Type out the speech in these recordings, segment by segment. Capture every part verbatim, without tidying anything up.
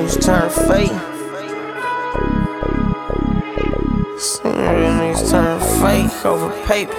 niggas turn fake. Some real niggas turn fake over paper.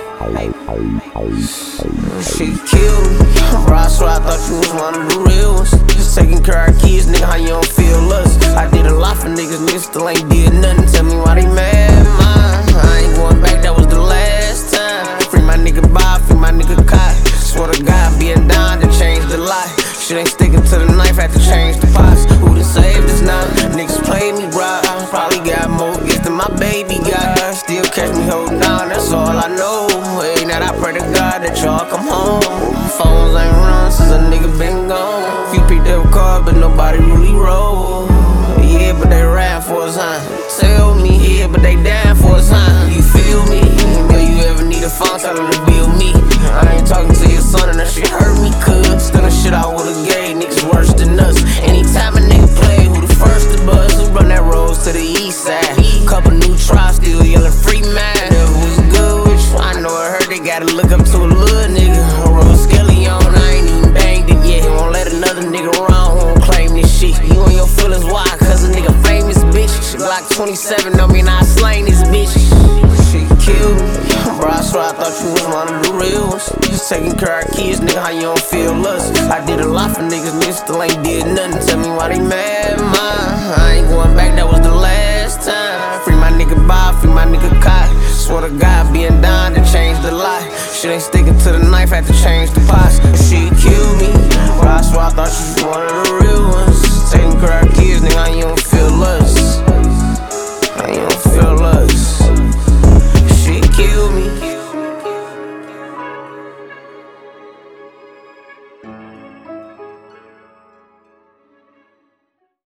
She killed me, bro. I swear I thought you was one of the real ones. Just taking care of our kids, nigga. How you don't feel us? I did a lot for niggas, niggas still ain't did nothing. Tell me why they mad, man. I ain't going back, that was the last time. Free my nigga Bob, free my nigga Kai. Swear to God, being down to change the life. Shit ain't sticking to the knife, had to change the pots. Who done saved us now? Niggas play me right. I probably got more gifts than my baby got. Still catch me holding down, that's all I know. Hey, now I pray to God that y'all come home. Phones ain't run since a nigga been gone. Few picked up cars, but nobody really roll. Yeah, but they ran for us, huh? Tell me, yeah, but they dying for us, huh? You feel me? If you ever need a phone, tell them to build me. I ain't talking to your son and that shit hurt me, cuz still the shit I would've gave niggas worse than us. Anytime a nigga play, who the first to buzz? Who run that roads to the east side? Couple new tries, still yelling free man. Never was good with you, I know I heard they gotta look up to a little nigga. A roll skelly on, I ain't even banged it yet. Won't let another nigga wrong, won't claim this shit. You and your feelings, why? Cause a nigga famous, bitch. Glock twenty-seven on me, now I slain this bitch. She killed me, bro. I swear I thought you was one of the real ones. Just taking care of our kids, nigga. How you don't feel us? I did a lot for niggas, niggas still ain't did nothing. Tell me why they mad, man. I ain't going back, that was the last time. Free my nigga Bob, free my nigga Kai. Swear to God, being down to change the life. Shit ain't sticking to the knife, had to change the